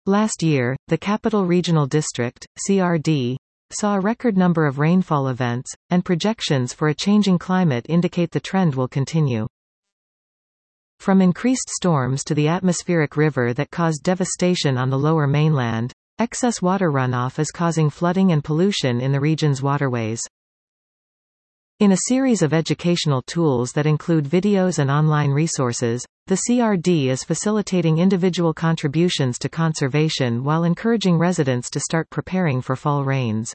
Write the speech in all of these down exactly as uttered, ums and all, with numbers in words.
Last year, the Capital Regional District, C R D, saw a record number of rainfall events, and projections for a changing climate indicate the trend will continue. From increased storms to the atmospheric river that caused devastation on the lower mainland, excess water runoff is causing flooding and pollution in the region's waterways. In a series of educational tools that include videos and online resources, the C R D is facilitating individual contributions to conservation while encouraging residents to start preparing for fall rains.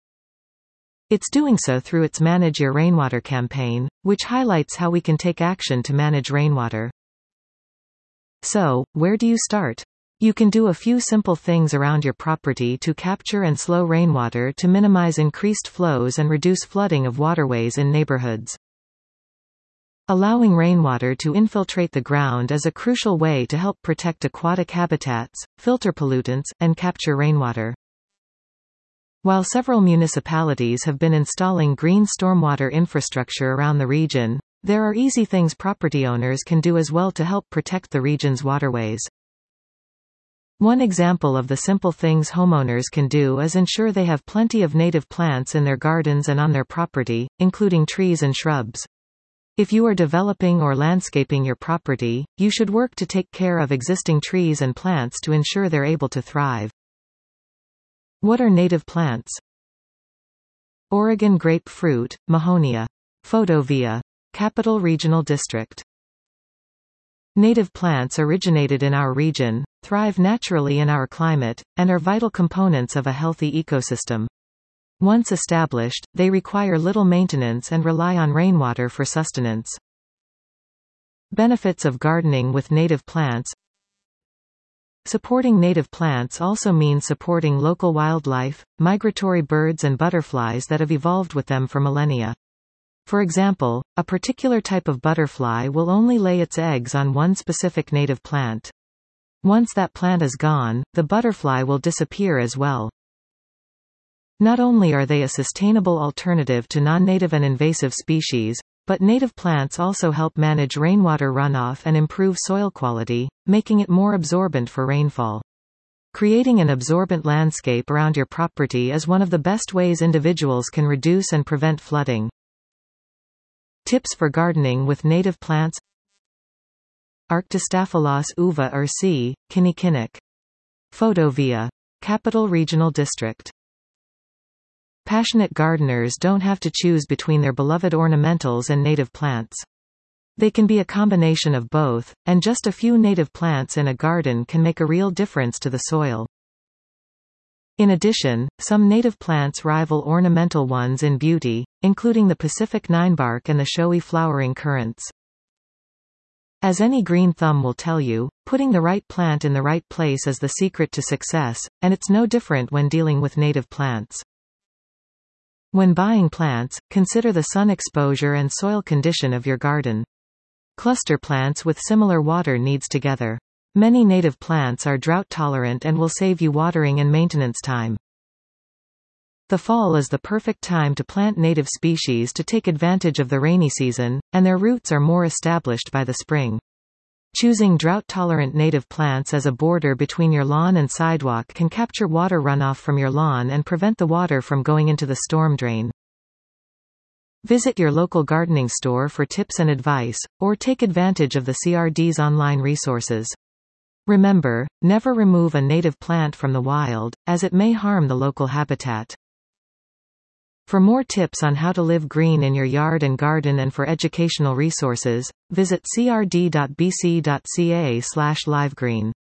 It's doing so through its Manage Your Rainwater campaign, which highlights how we can take action to manage rainwater. So, where do you start? You can do a few simple things around your property to capture and slow rainwater to minimize increased flows and reduce flooding of waterways in neighborhoods. Allowing rainwater to infiltrate the ground is a crucial way to help protect aquatic habitats, filter pollutants, and capture rainwater. While several municipalities have been installing green stormwater infrastructure around the region, there are easy things property owners can do as well to help protect the region's waterways. One example of the simple things homeowners can do is ensure they have plenty of native plants in their gardens and on their property, including trees and shrubs. If you are developing or landscaping your property, you should work to take care of existing trees and plants to ensure they're able to thrive. What are native plants? Oregon grapefruit, Mahonia. Photo via Capital Regional District. Native plants originated in our region, thrive naturally in our climate, and are vital components of a healthy ecosystem. Once established, they require little maintenance and rely on rainwater for sustenance. Benefits of gardening with native plants. Supporting native plants also means supporting local wildlife, migratory birds and butterflies that have evolved with them for millennia. For example, a particular type of butterfly will only lay its eggs on one specific native plant. Once that plant is gone, the butterfly will disappear as well. Not only are they a sustainable alternative to non-native and invasive species, but native plants also help manage rainwater runoff and improve soil quality, making it more absorbent for rainfall. Creating an absorbent landscape around your property is one of the best ways individuals can reduce and prevent flooding. Tips for gardening with native plants. Arctostaphylos uva or C. kinnikinnick. Photo via Capital Regional District. Passionate gardeners don't have to choose between their beloved ornamentals and native plants. They can be a combination of both, and just a few native plants in a garden can make a real difference to the soil. In addition, some native plants rival ornamental ones in beauty, including the Pacific ninebark and the showy flowering currants. As any green thumb will tell you, putting the right plant in the right place is the secret to success, and it's no different when dealing with native plants. When buying plants, consider the sun exposure and soil condition of your garden. Cluster plants with similar water needs together. Many native plants are drought tolerant and will save you watering and maintenance time. The fall is the perfect time to plant native species to take advantage of the rainy season, and their roots are more established by the spring. Choosing drought-tolerant native plants as a border between your lawn and sidewalk can capture water runoff from your lawn and prevent the water from going into the storm drain. Visit your local gardening store for tips and advice, or take advantage of the C R D's online resources. Remember, never remove a native plant from the wild, as it may harm the local habitat. For more tips on how to live green in your yard and garden and for educational resources, visit c r d dot b c dot c a slash livegreen.